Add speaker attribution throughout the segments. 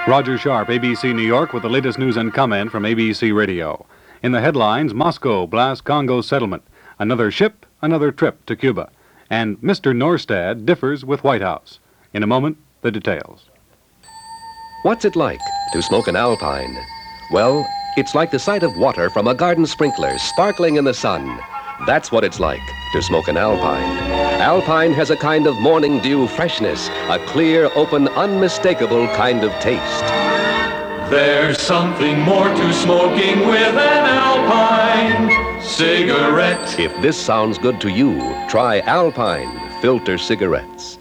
Speaker 1: Roger Sharp, ABC New York, with the latest news and comment from ABC Radio. In the headlines, Moscow blasts Congo settlement. Another ship, another trip to Cuba. And Mr. Norstad differs with White House. In a moment, the details.
Speaker 2: What's it like to smoke an Alpine? Well, it's like the sight of water from a garden sprinkler sparkling in the sun. That's what it's like to smoke an Alpine. Alpine has a kind of morning dew freshness, a clear, open, unmistakable kind of taste.
Speaker 3: There's something more to smoking with an Alpine cigarette.
Speaker 2: If this sounds good to you, try Alpine filter cigarettes.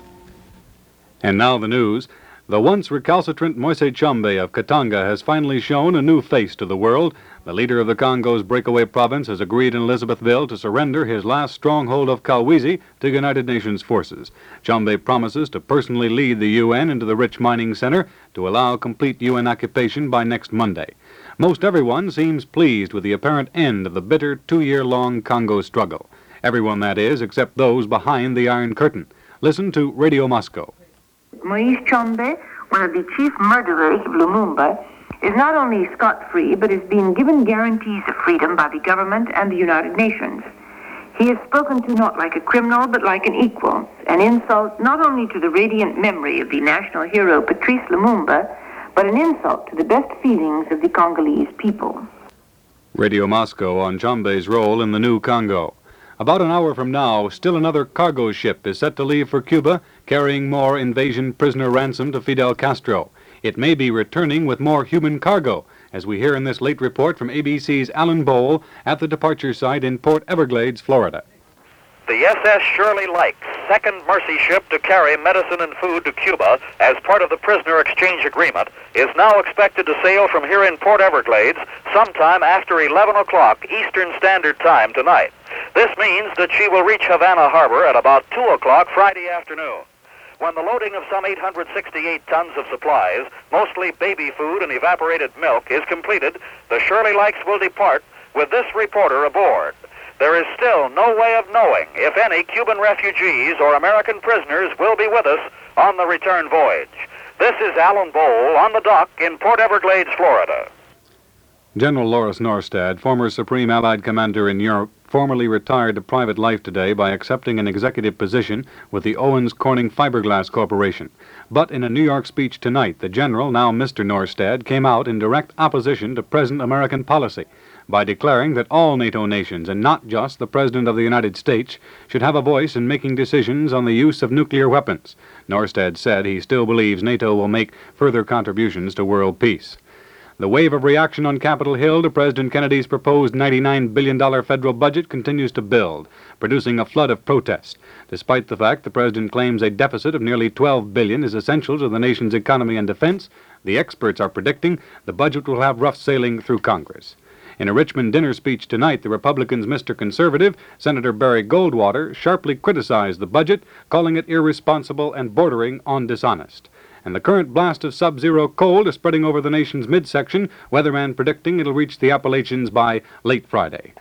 Speaker 1: And now the news. The once recalcitrant Moise Tshombe of Katanga has finally shown a new face to the world. The leader of the Congo's breakaway province has agreed in Elizabethville to surrender his last stronghold of Kalwizi to United Nations forces. Tshombe promises to personally lead the UN into the rich mining center to allow complete UN occupation by next Monday. Most everyone seems pleased with the apparent end of the bitter 2-year-long Congo struggle. Everyone, that is, except those behind the Iron Curtain. Listen to Radio Moscow.
Speaker 4: Moise Tshombe, one of the chief murderers of Lumumba, is not only scot-free, but is being given guarantees of freedom by the government and the United Nations. He is spoken to not like a criminal, but like an equal, an insult not only to the radiant memory of the national hero Patrice Lumumba, but an insult to the best feelings of the Congolese people.
Speaker 1: Radio Moscow on Tshombe's role in the new Congo. About an hour from now, still another cargo ship is set to leave for Cuba, carrying more invasion prisoner ransom to Fidel Castro. It may be returning with more human cargo, as we hear in this late report from ABC's Alan Bohl at the departure site in Port Everglades, Florida.
Speaker 5: The SS Shirley Likes, second mercy ship to carry medicine and food to Cuba as part of the prisoner exchange agreement, is now expected to sail from here in Port Everglades sometime after 11 o'clock Eastern Standard Time tonight. This means that she will reach Havana Harbor at about 2 o'clock Friday afternoon. When the loading of some 868 tons of supplies, mostly baby food and evaporated milk, is completed, the Shirley Likes will depart with this reporter aboard. There is still no way of knowing if any Cuban refugees or American prisoners will be with us on the return voyage. This is Alan Bohl on the dock in Port Everglades, Florida.
Speaker 1: General Loris Norstad, former Supreme Allied Commander in Europe, formally retired to private life today by accepting an executive position with the Owens Corning Fiberglass Corporation. But in a New York speech tonight, the general, now Mr. Norstad, came out in direct opposition to present American policy by declaring that all NATO nations, and not just the President of the United States, should have a voice in making decisions on the use of nuclear weapons. Norstad said he still believes NATO will make further contributions to world peace. The wave of reaction on Capitol Hill to President Kennedy's proposed $99 billion federal budget continues to build, producing a flood of protest. Despite the fact the president claims a deficit of nearly $12 billion is essential to the nation's economy and defense, the experts are predicting the budget will have rough sailing through Congress. In a Richmond dinner speech tonight, the Republicans' Mr. Conservative, Senator Barry Goldwater, sharply criticized the budget, calling it irresponsible and bordering on dishonest. And the current blast of sub-zero cold is spreading over the nation's midsection, weathermen predicting it'll reach the Appalachians by late Friday.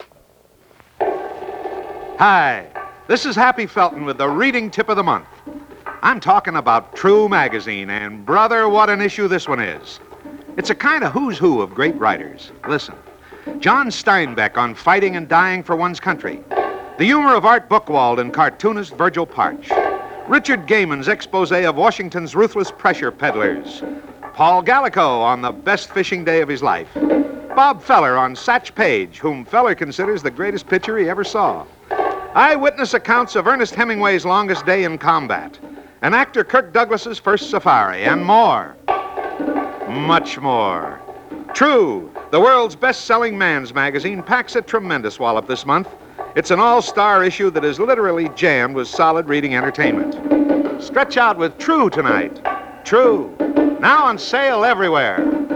Speaker 6: Hi, this is Happy Felton with the reading tip of the month. I'm talking about True magazine, and brother, what an issue this one is. It's a kind of who's who of great writers. Listen. John Steinbeck on fighting and dying for one's country. The humor of Art Buchwald and cartoonist Virgil Parch. Richard Gaiman's expose of Washington's ruthless pressure peddlers. Paul Gallico on the best fishing day of his life. Bob Feller on Satch Paige, whom Feller considers the greatest pitcher he ever saw. Eyewitness accounts of Ernest Hemingway's longest day in combat. And actor Kirk Douglas's first safari, and more. Much more. True, the world's best-selling man's magazine, packs a tremendous wallop this month. It's an all-star issue that is literally jammed with solid reading entertainment. Stretch out with True tonight. True, now on sale everywhere.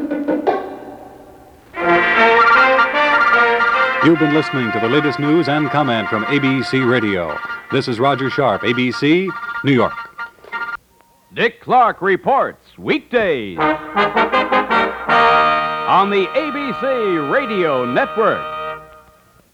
Speaker 1: You've been listening to the latest news and comment from ABC Radio. This is Roger Sharp, ABC, New York.
Speaker 7: Dick Clark reports weekdays on the ABC Radio Network.